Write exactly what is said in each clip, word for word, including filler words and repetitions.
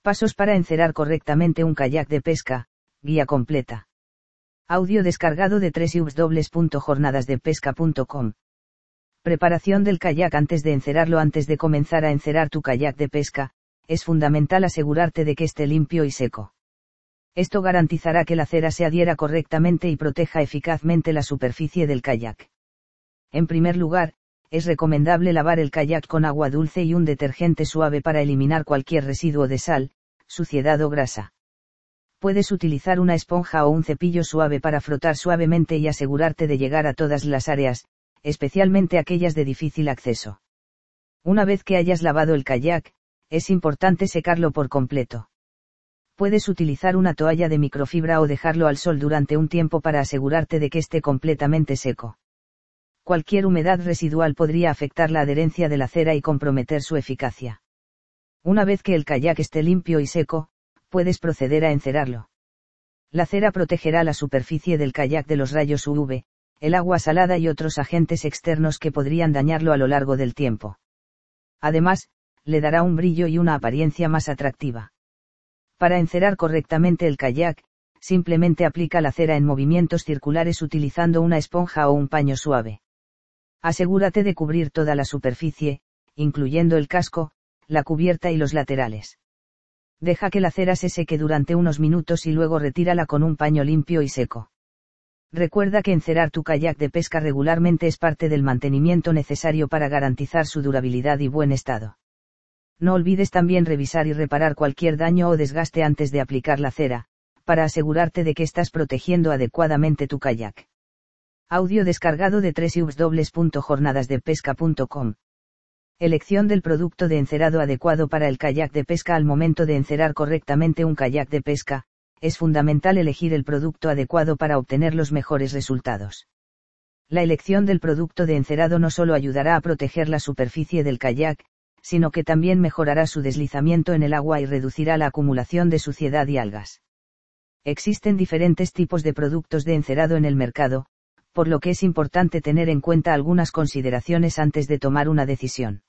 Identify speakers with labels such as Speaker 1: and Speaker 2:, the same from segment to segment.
Speaker 1: Pasos para encerar correctamente un kayak de pesca, guía completa. Audio descargado de doble u doble u doble u punto jornadas de pesca punto com. Preparación del kayak antes de encerarlo. Antes de comenzar a encerar tu kayak de pesca, es fundamental asegurarte de que esté limpio y seco. Esto garantizará que la cera se adhiera correctamente y proteja eficazmente la superficie del kayak. En primer lugar, es recomendable lavar el kayak con agua dulce y un detergente suave para eliminar cualquier residuo de sal, suciedad o grasa. Puedes utilizar una esponja o un cepillo suave para frotar suavemente y asegurarte de llegar a todas las áreas, especialmente aquellas de difícil acceso. Una vez que hayas lavado el kayak, es importante secarlo por completo. Puedes utilizar una toalla de microfibra o dejarlo al sol durante un tiempo para asegurarte de que esté completamente seco. Cualquier humedad residual podría afectar la adherencia de la cera y comprometer su eficacia. Una vez que el kayak esté limpio y seco, puedes proceder a encerarlo. La cera protegerá la superficie del kayak de los rayos U V, el agua salada y otros agentes externos que podrían dañarlo a lo largo del tiempo. Además, le dará un brillo y una apariencia más atractiva. Para encerar correctamente el kayak, simplemente aplica la cera en movimientos circulares utilizando una esponja o un paño suave. Asegúrate de cubrir toda la superficie, incluyendo el casco, la cubierta y los laterales. Deja que la cera se seque durante unos minutos y luego retírala con un paño limpio y seco. Recuerda que encerar tu kayak de pesca regularmente es parte del mantenimiento necesario para garantizar su durabilidad y buen estado. No olvides también revisar y reparar cualquier daño o desgaste antes de aplicar la cera, para asegurarte de que estás protegiendo adecuadamente tu kayak. Audio descargado de doble u doble u doble u punto jornadas de pesca punto com. Elección del producto de encerado adecuado para el kayak de pesca. Al momento de encerar correctamente un kayak de pesca, es fundamental elegir el producto adecuado para obtener los mejores resultados. La elección del producto de encerado no solo ayudará a proteger la superficie del kayak, sino que también mejorará su deslizamiento en el agua y reducirá la acumulación de suciedad y algas. Existen diferentes tipos de productos de encerado en el mercado, por lo que es importante tener en cuenta algunas consideraciones antes de tomar una decisión.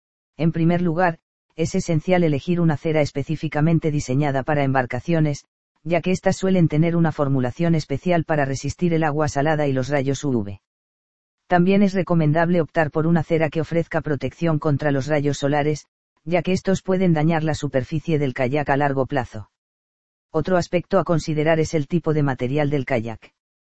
Speaker 1: En primer lugar, es esencial elegir una cera específicamente diseñada para embarcaciones, ya que éstas suelen tener una formulación especial para resistir el agua salada y los rayos U V. También es recomendable optar por una cera que ofrezca protección contra los rayos solares, ya que estos pueden dañar la superficie del kayak a largo plazo. Otro aspecto a considerar es el tipo de material del kayak.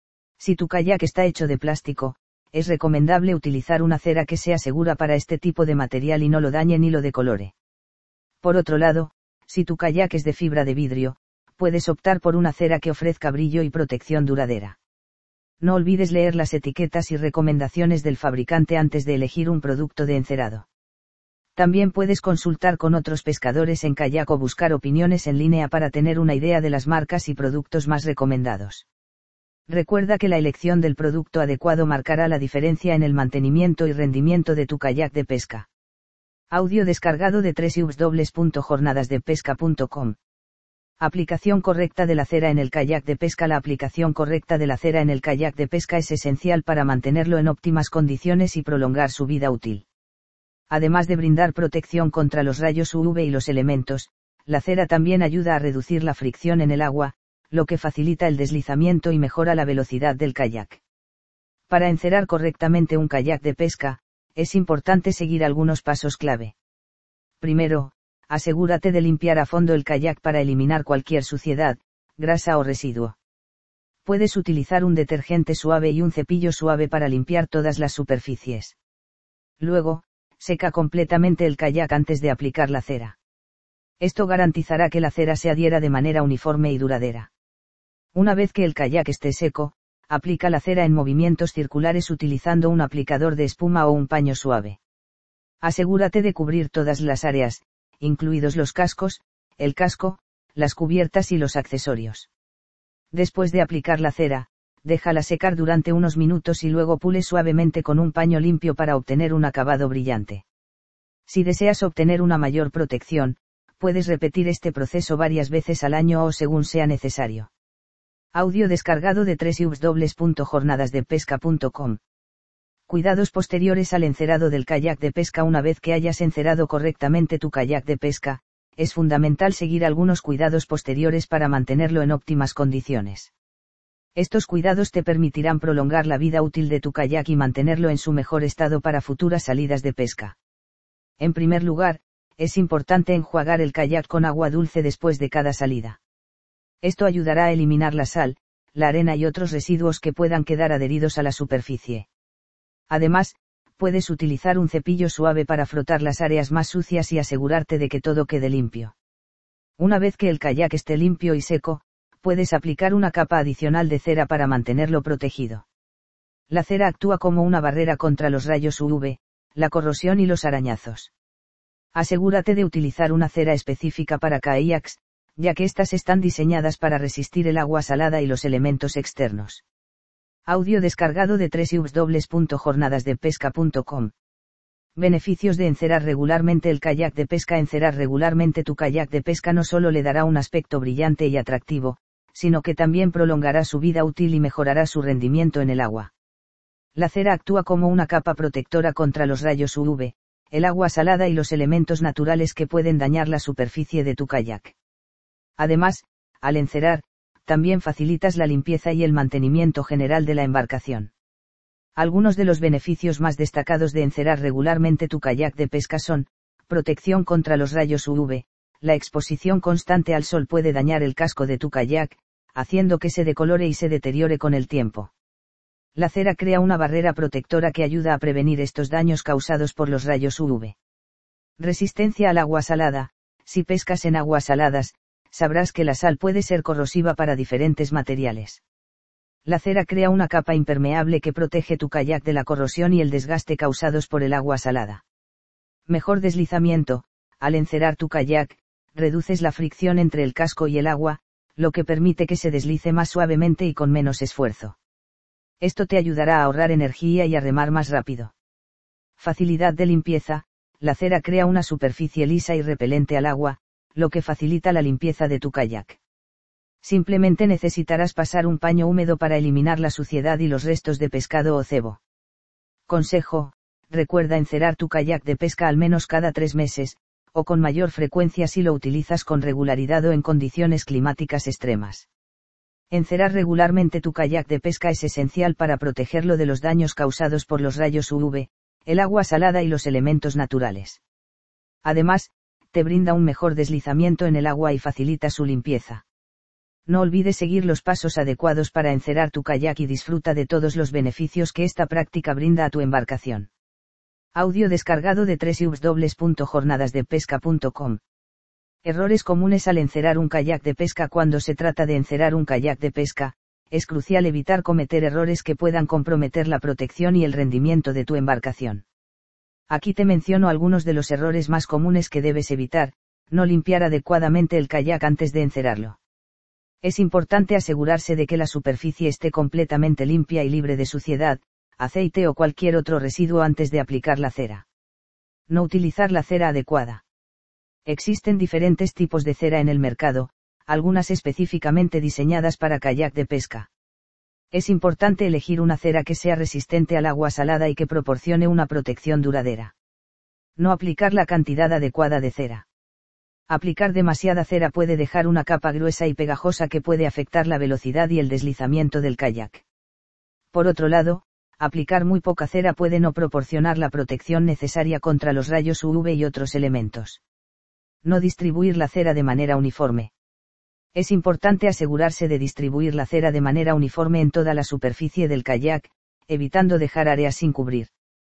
Speaker 1: Si tu kayak está hecho de plástico, es recomendable utilizar una cera que sea segura para este tipo de material y no lo dañe ni lo decolore. Por otro lado, si tu kayak es de fibra de vidrio, puedes optar por una cera que ofrezca brillo y protección duradera. No olvides leer las etiquetas y recomendaciones del fabricante antes de elegir un producto de encerado. También puedes consultar con otros pescadores en kayak o buscar opiniones en línea para tener una idea de las marcas y productos más recomendados. Recuerda que la elección del producto adecuado marcará la diferencia en el mantenimiento y rendimiento de tu kayak de pesca. Audio descargado de doble u doble u doble u punto jornadas de pesca punto com. Aplicación correcta de la cera en el kayak de pesca. La aplicación correcta de la cera en el kayak de pesca es esencial para mantenerlo en óptimas condiciones y prolongar su vida útil. Además de brindar protección contra los rayos U V y los elementos, la cera también ayuda a reducir la fricción en el agua, lo que facilita el deslizamiento y mejora la velocidad del kayak. Para encerar correctamente un kayak de pesca, es importante seguir algunos pasos clave. Primero, asegúrate de limpiar a fondo el kayak para eliminar cualquier suciedad, grasa o residuo. Puedes utilizar un detergente suave y un cepillo suave para limpiar todas las superficies. Luego, seca completamente el kayak antes de aplicar la cera. Esto garantizará que la cera se adhiera de manera uniforme y duradera. Una vez que el kayak esté seco, aplica la cera en movimientos circulares utilizando un aplicador de espuma o un paño suave. Asegúrate de cubrir todas las áreas, incluidos los cascos, el casco, las cubiertas y los accesorios. Después de aplicar la cera, déjala secar durante unos minutos y luego pule suavemente con un paño limpio para obtener un acabado brillante. Si deseas obtener una mayor protección, puedes repetir este proceso varias veces al año o según sea necesario. Audio descargado de doble u doble u doble u punto jornadas de pesca punto com. Cuidados posteriores al encerado del kayak de pesca. Una vez que hayas encerado correctamente tu kayak de pesca, es fundamental seguir algunos cuidados posteriores para mantenerlo en óptimas condiciones. Estos cuidados te permitirán prolongar la vida útil de tu kayak y mantenerlo en su mejor estado para futuras salidas de pesca. En primer lugar, es importante enjuagar el kayak con agua dulce después de cada salida. Esto ayudará a eliminar la sal, la arena y otros residuos que puedan quedar adheridos a la superficie. Además, puedes utilizar un cepillo suave para frotar las áreas más sucias y asegurarte de que todo quede limpio. Una vez que el kayak esté limpio y seco, puedes aplicar una capa adicional de cera para mantenerlo protegido. La cera actúa como una barrera contra los rayos U V, la corrosión y los arañazos. Asegúrate de utilizar una cera específica para kayaks, ya que estas están diseñadas para resistir el agua salada y los elementos externos. Audio descargado de doble u doble u doble u punto jornadas de pesca punto com. Beneficios de encerar regularmente el kayak de pesca. Encerar regularmente tu kayak de pesca no solo le dará un aspecto brillante y atractivo, sino que también prolongará su vida útil y mejorará su rendimiento en el agua. La cera actúa como una capa protectora contra los rayos U V, el agua salada y los elementos naturales que pueden dañar la superficie de tu kayak. Además, al encerar, también facilitas la limpieza y el mantenimiento general de la embarcación. Algunos de los beneficios más destacados de encerar regularmente tu kayak de pesca son: protección contra los rayos U V. La exposición constante al sol puede dañar el casco de tu kayak, haciendo que se decolore y se deteriore con el tiempo. La cera crea una barrera protectora que ayuda a prevenir estos daños causados por los rayos U V. Resistencia al agua salada. Si pescas en aguas saladas, sabrás que la sal puede ser corrosiva para diferentes materiales. La cera crea una capa impermeable que protege tu kayak de la corrosión y el desgaste causados por el agua salada. Mejor deslizamiento. Al encerar tu kayak, reduces la fricción entre el casco y el agua, lo que permite que se deslice más suavemente y con menos esfuerzo. Esto te ayudará a ahorrar energía y a remar más rápido. Facilidad de limpieza. La cera crea una superficie lisa y repelente al agua, lo que facilita la limpieza de tu kayak. Simplemente necesitarás pasar un paño húmedo para eliminar la suciedad y los restos de pescado o cebo. Consejo: recuerda encerar tu kayak de pesca al menos cada tres meses, o con mayor frecuencia si lo utilizas con regularidad o en condiciones climáticas extremas. Encerar regularmente tu kayak de pesca es esencial para protegerlo de los daños causados por los rayos U V, el agua salada y los elementos naturales. Además, te brinda un mejor deslizamiento en el agua y facilita su limpieza. No olvides seguir los pasos adecuados para encerar tu kayak y disfruta de todos los beneficios que esta práctica brinda a tu embarcación. Audio descargado de doble u doble u doble u punto jornadas de pesca punto com. Errores comunes al encerar un kayak de pesca. Cuando se trata de encerar un kayak de pesca, es crucial evitar cometer errores que puedan comprometer la protección y el rendimiento de tu embarcación. Aquí te menciono algunos de los errores más comunes que debes evitar: no limpiar adecuadamente el kayak antes de encerarlo. Es importante asegurarse de que la superficie esté completamente limpia y libre de suciedad, aceite o cualquier otro residuo antes de aplicar la cera. No utilizar la cera adecuada. Existen diferentes tipos de cera en el mercado, algunas específicamente diseñadas para kayak de pesca. Es importante elegir una cera que sea resistente al agua salada y que proporcione una protección duradera. No aplicar la cantidad adecuada de cera. Aplicar demasiada cera puede dejar una capa gruesa y pegajosa que puede afectar la velocidad y el deslizamiento del kayak. Por otro lado, aplicar muy poca cera puede no proporcionar la protección necesaria contra los rayos U V y otros elementos. No distribuir la cera de manera uniforme. Es importante asegurarse de distribuir la cera de manera uniforme en toda la superficie del kayak, evitando dejar áreas sin cubrir.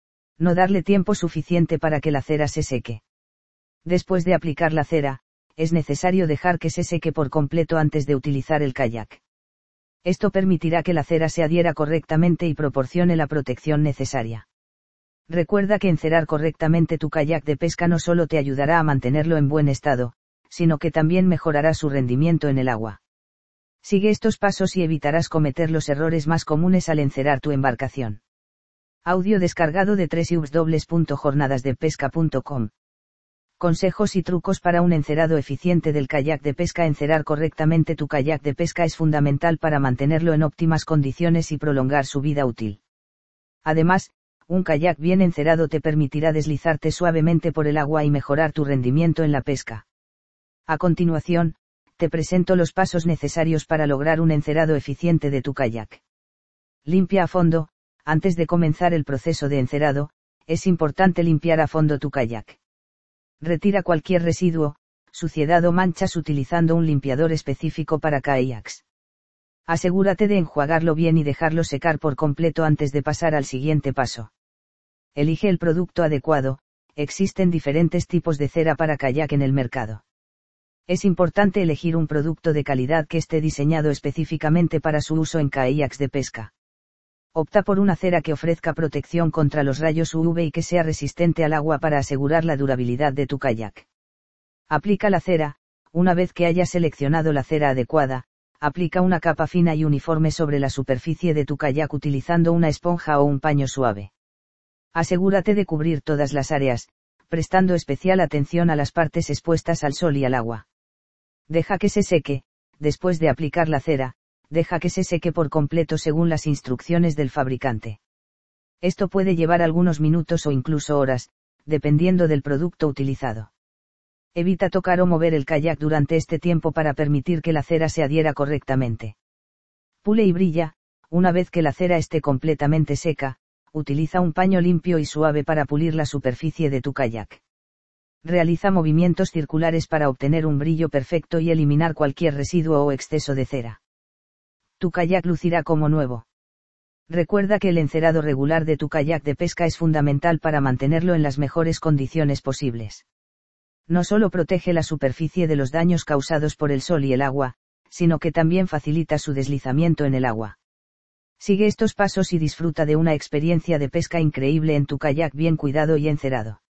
Speaker 1: No darle tiempo suficiente para que la cera se seque. Después de aplicar la cera, es necesario dejar que se seque por completo antes de utilizar el kayak. Esto permitirá que la cera se adhiera correctamente y proporcione la protección necesaria. Recuerda que encerar correctamente tu kayak de pesca no solo te ayudará a mantenerlo en buen estado, sino que también mejorará su rendimiento en el agua. Sigue estos pasos y evitarás cometer los errores más comunes al encerar tu embarcación. Audio descargado de doble u doble u doble u punto jornadas de pesca punto com. Consejos y trucos para un encerado eficiente del kayak de pesca. Encerar correctamente tu kayak de pesca es fundamental para mantenerlo en óptimas condiciones y prolongar su vida útil. Además, un kayak bien encerado te permitirá deslizarte suavemente por el agua y mejorar tu rendimiento en la pesca. A continuación, te presento los pasos necesarios para lograr un encerado eficiente de tu kayak. Limpia a fondo. Antes de comenzar el proceso de encerado, es importante limpiar a fondo tu kayak. Retira cualquier residuo, suciedad o manchas utilizando un limpiador específico para kayaks. Asegúrate de enjuagarlo bien y dejarlo secar por completo antes de pasar al siguiente paso. Elige el producto adecuado. Existen diferentes tipos de cera para kayak en el mercado. Es importante elegir un producto de calidad que esté diseñado específicamente para su uso en kayaks de pesca. Opta por una cera que ofrezca protección contra los rayos U V y que sea resistente al agua para asegurar la durabilidad de tu kayak. Aplica la cera. Una vez que hayas seleccionado la cera adecuada, aplica una capa fina y uniforme sobre la superficie de tu kayak utilizando una esponja o un paño suave. Asegúrate de cubrir todas las áreas, prestando especial atención a las partes expuestas al sol y al agua. Deja que se seque. Después de aplicar la cera, deja que se seque por completo según las instrucciones del fabricante. Esto puede llevar algunos minutos o incluso horas, dependiendo del producto utilizado. Evita tocar o mover el kayak durante este tiempo para permitir que la cera se adhiera correctamente. Pule y brilla. Una vez que la cera esté completamente seca, utiliza un paño limpio y suave para pulir la superficie de tu kayak. Realiza movimientos circulares para obtener un brillo perfecto y eliminar cualquier residuo o exceso de cera. Tu kayak lucirá como nuevo. Recuerda que el encerado regular de tu kayak de pesca es fundamental para mantenerlo en las mejores condiciones posibles. No solo protege la superficie de los daños causados por el sol y el agua, sino que también facilita su deslizamiento en el agua. Sigue estos pasos y disfruta de una experiencia de pesca increíble en tu kayak bien cuidado y encerado.